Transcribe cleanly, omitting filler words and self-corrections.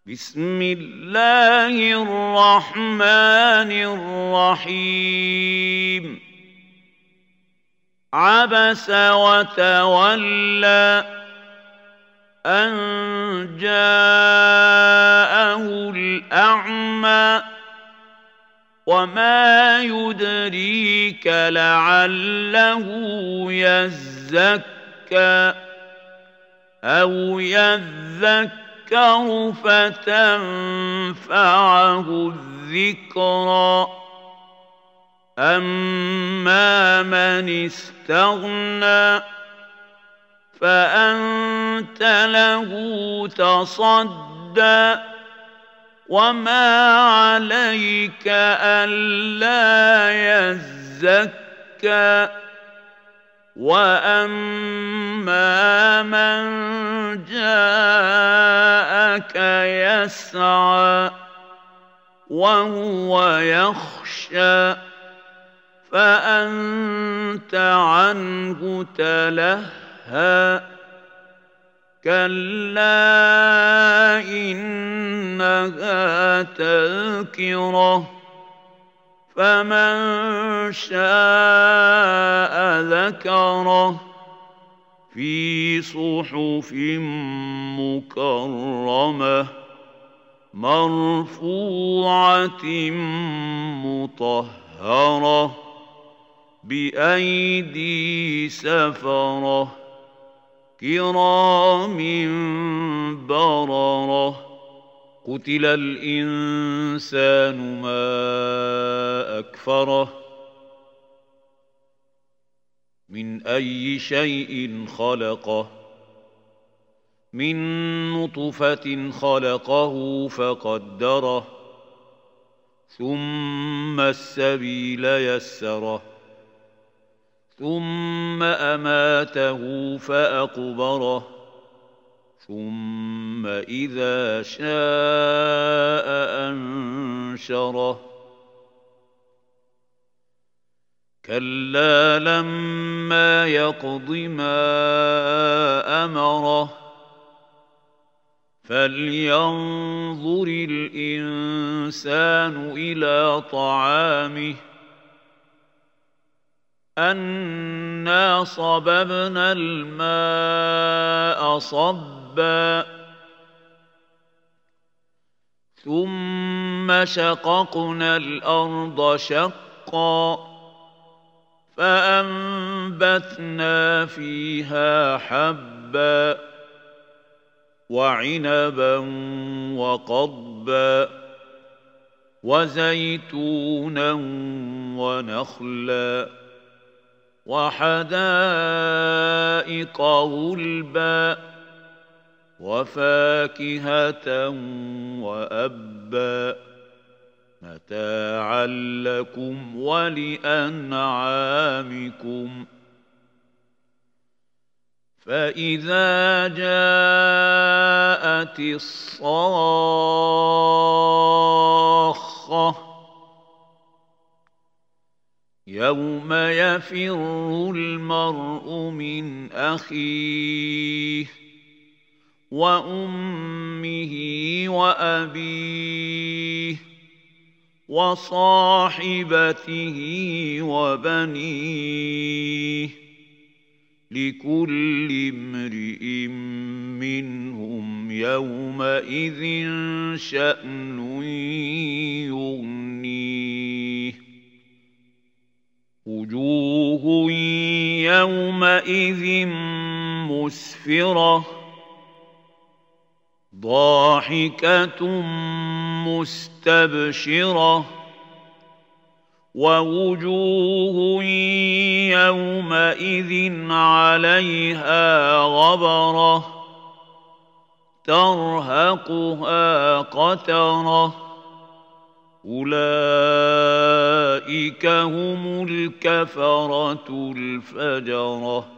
بسم الله الرحمن الرحيم عبس وتولى أن جاءه الأعمى وما يدريك لعله يزكى أو يذكر فتنفعه الذكرى أما من استغنى فأنت له تصدى وما عليك ألا يزكى وأما من جاءك يسعى وهو يخشى فأنت عنه تلهى كلا إنها تذكرة فمن شاء ذكره في صحف مكرمة مرفوعة مطهرة بأيدي سفرة كرام بررة قتل الإنسان ما أكفره من أي شيء خلقه من نطفة خلقه فقدره ثم السبيل يسره ثم أماته فأقبره ثم إذا شاء أنشره كلا لما يقض ما أمره فلينظر الإنسان إلى طعامه أنا صببنا الماء صبا ثم شققنا الأرض شقا فأنبتنا فيها حبا وعنبا وقضبا وزيتونا ونخلا وحدائق غلبا وفاكهة وأبا متاعا لكم ولأنعامكم فإذا جاءت الصاخة يوم يفر المرء من أخيه وأمه وأبيه وصاحبته وبنيه لكل امرئ منهم يومئذ شأن يغنيه وجوه يومئذ مسفرة ضاحكة مستبشرة ووجوه يومئذ عليها غبرة ترهقها قترة أولئك هم الكفرة الفجرة